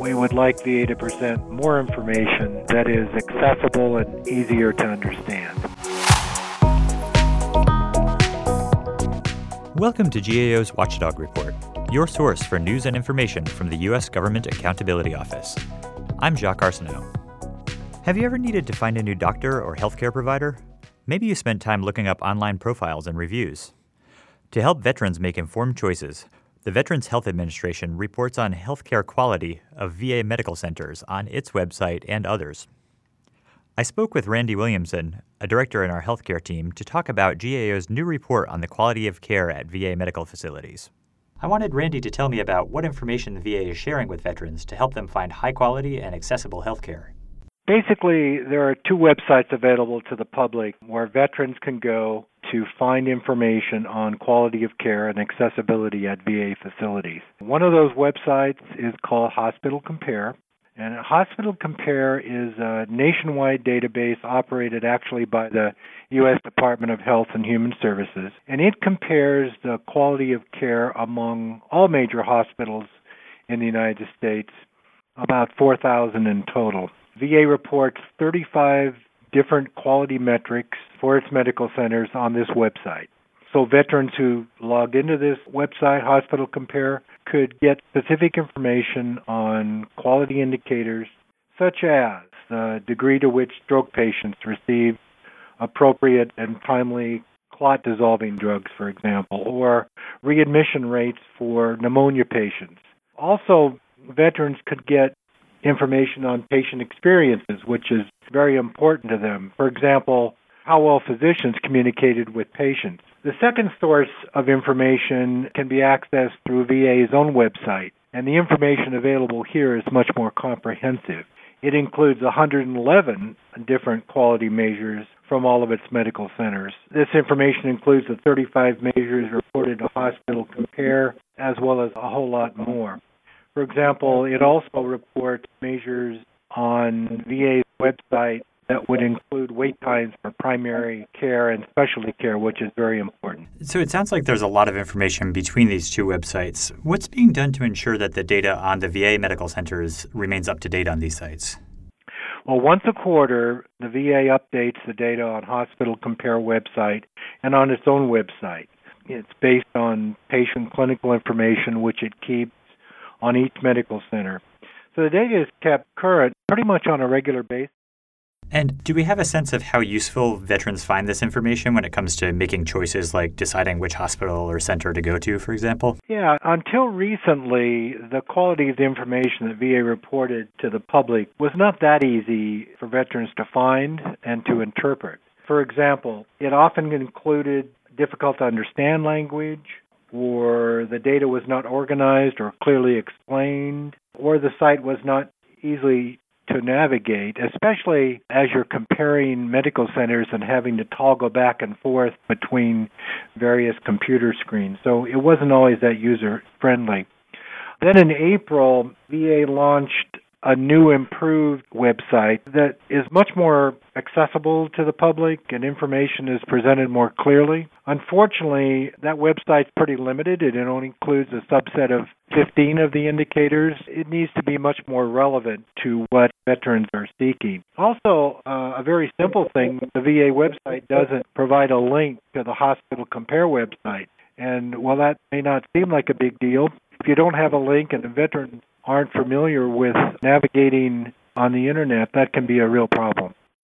we would like VA to present more information that is accessible and easier to understand. Welcome to GAO's Watchdog Report, your source for news and information from the U.S. Government Accountability Office. I'm Jacques Arsenault. Have you ever needed to find a new doctor or healthcare provider? Maybe you spent time looking up online profiles and reviews. To help veterans make informed choices, the Veterans Health Administration reports on healthcare quality of VA medical centers on its website and others. I spoke with Randy Williamson, a director in our healthcare team, to talk about GAO's new report on the quality of care at VA medical facilities. I wanted Randy to tell me about what information the VA is sharing with veterans to help them find high-quality and accessible healthcare. Basically, there are two websites available to the public where veterans can go to find information on quality of care and accessibility at VA facilities. One of those websites is called Hospital Compare, and Hospital Compare is a nationwide database operated actually by the U.S. Department of Health and Human Services, and it compares the quality of care among all major hospitals in the United States, about 4,000 in total. VA reports 35 different quality metrics for its medical centers on this website. So veterans who log into this website, Hospital Compare, could get specific information on quality indicators such as the degree to which stroke patients receive appropriate and timely clot-dissolving drugs, for example, or readmission rates for pneumonia patients. Also, veterans could get information on patient experiences, which is very important to them. For example, how well physicians communicated with patients. The second source of information can be accessed through VA's own website, and the information available here is much more comprehensive. It includes 111 different quality measures from all of its medical centers. This information includes the 35 measures reported to Hospital Compare, as well as a whole lot more. For example, it also reports measures on VA's website that would include wait times for primary care and specialty care, which is very important. So it sounds like there's a lot of information between these two websites. What's being done to ensure that the data on the VA medical centers remains up to date on these sites? Well, once a quarter, the VA updates the data on Hospital Compare website and on its own website. It's based on patient clinical information, which it keeps on each medical center. So the data is kept current pretty much on a regular basis. And do we have a sense of how useful veterans find this information when it comes to making choices like deciding which hospital or center to go to, for example? Yeah, until recently, the quality of the information that VA reported to the public was not that easy for veterans to find and to interpret. For example, it often included difficult to understand language, or the data was not organized or clearly explained, or the site was not easily to navigate, especially as you're comparing medical centers and having to toggle back and forth between various computer screens. So it wasn't always that user-friendly. Then in April, VA launched a new improved website that is much more accessible to the public and information is presented more clearly. Unfortunately, that website's pretty limited. It only includes a subset of 15 of the indicators. It needs to be much more relevant to what veterans are seeking. Also, a very simple thing, the VA website doesn't provide a link to the Hospital Compare website. And while that may not seem like a big deal, if you don't have a link and the veterans aren't familiar with navigating on the internet, that can be a real problem.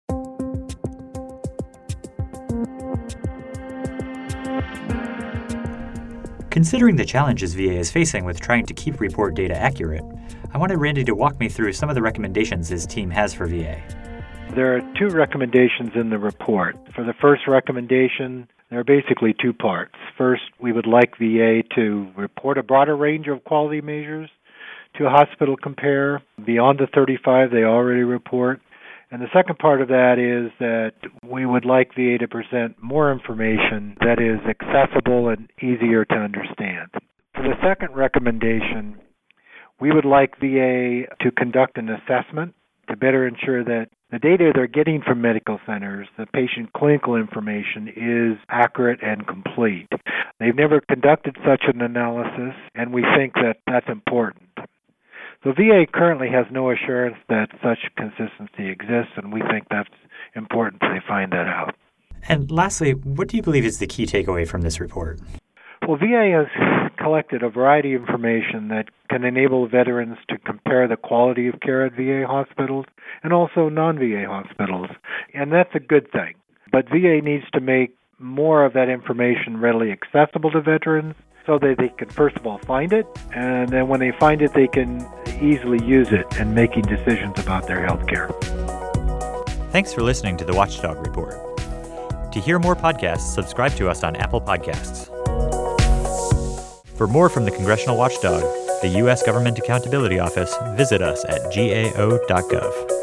Considering the challenges VA is facing with trying to keep report data accurate, I wanted Randy to walk me through some of the recommendations his team has for VA. There are two recommendations in the report. For the first recommendation, there are basically two parts. First, we would like VA to report a broader range of quality measures to Hospital Compare beyond the 35 they already report. And the second part of that is that we would like VA to present more information that is accessible and easier to understand. For the second recommendation, we would like VA to conduct an assessment to better ensure that the data they're getting from medical centers, the patient clinical information, is accurate and complete. They've never conducted such an analysis, and we think that that's important. The VA currently has no assurance that such consistency exists, and we think that's important they find that out. And lastly, what do you believe is the key takeaway from this report? Well, VA has collected a variety of information that can enable veterans to compare the quality of care at VA hospitals and also non-VA hospitals, and that's a good thing. But VA needs to make more of that information readily accessible to veterans so that they can, first of all, find it, and then when they find it, they can easily use it in making decisions about their health care. Thanks for listening to the Watchdog Report. To hear more podcasts, subscribe to us on Apple Podcasts. For more from the Congressional Watchdog, the U.S. Government Accountability Office, visit us at gao.gov.